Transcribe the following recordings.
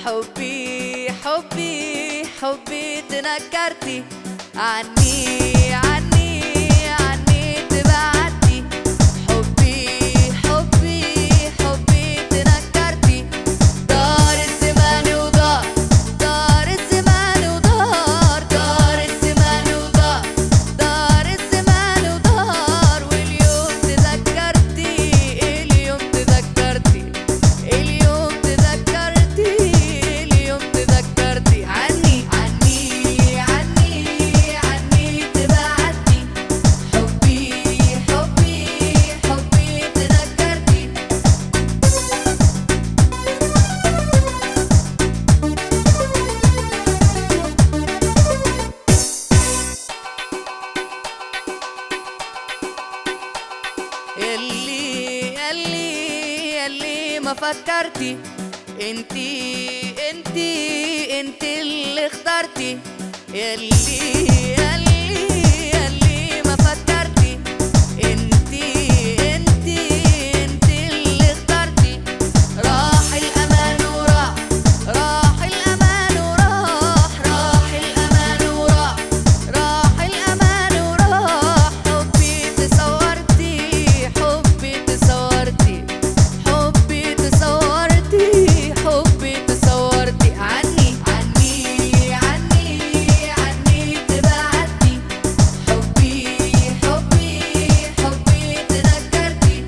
حبي حبي حبي تنكرتي عني عني عني تبعدتي حبي حبي حبي تنكرتي دار الزمان ودار دار الزمان ودار دار الزمان ودار دار الزمان ودار واليوم تذكرتي اليوم تذكرتي اليوم تذكرتي اليوم تذكرتي عني عني عني عني تبعدتي حبي حبي حبي تذكرتي يلي ما فكرتي انتي اللي اخترتي يلي ما فكرتي انتي اللي اخترتي راح الأمان وراح راح الأمان وراح راح الأمان وراح راح الأمان وراح حبي تصورتي حبي تصورتي حبي تصورتي حبي تصورتي عني عني عني عني تبعدتي حبي حبي حبي تذكرتي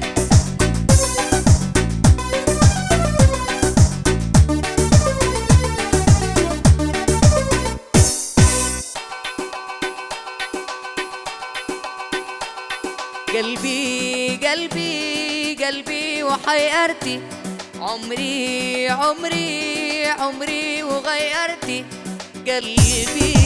قلبي قلبي قلبي وحيرتي عمري عمري عمري وغيرتي قلبي